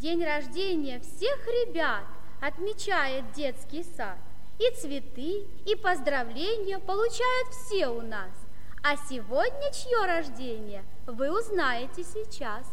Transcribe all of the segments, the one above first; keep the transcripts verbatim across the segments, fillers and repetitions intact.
День рождения всех ребят отмечает детский сад. И цветы, и поздравления получают все у нас. А сегодня чье рождение, вы узнаете сейчас.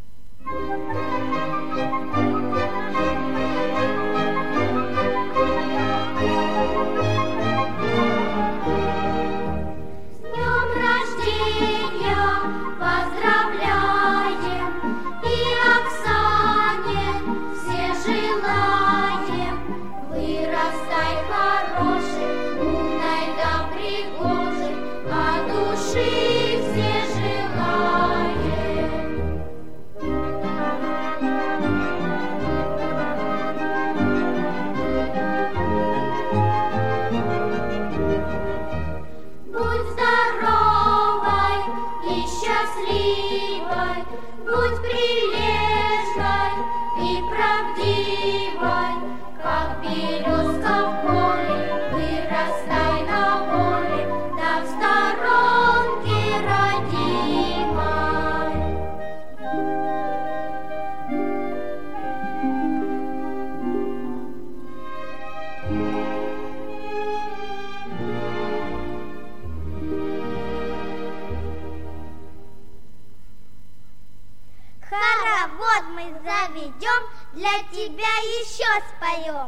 Хоровод мы заведем, для тебя еще споем.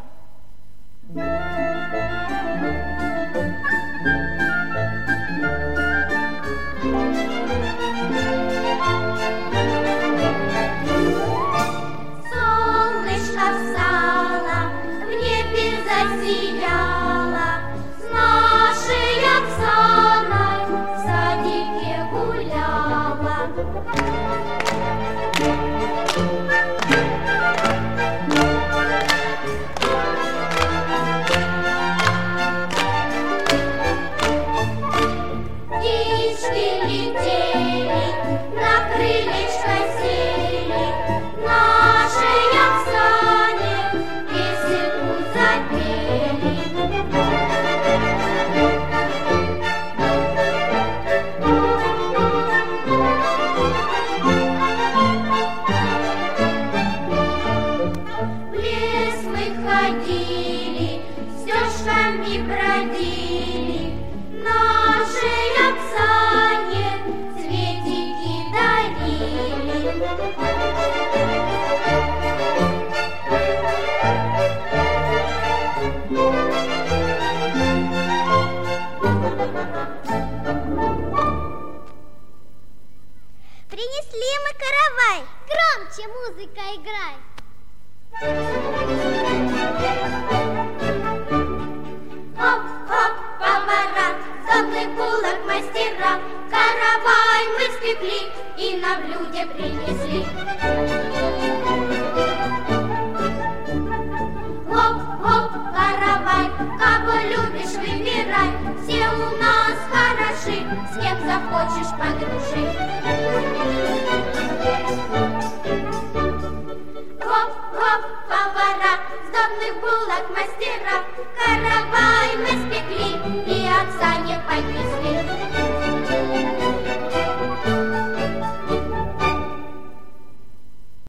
Солнышко встало, в небе засияло, с нашей Оксаной в садике гуляла. Принесли мы каравай, громче музыка играй. Хоп-хоп, повара, золотый кулак мастера, каравай мы спекли и на блюде принесли. Хоп-хоп, каравай, кого любишь, выбирай, все у нас хороши, с кем захочешь подружи.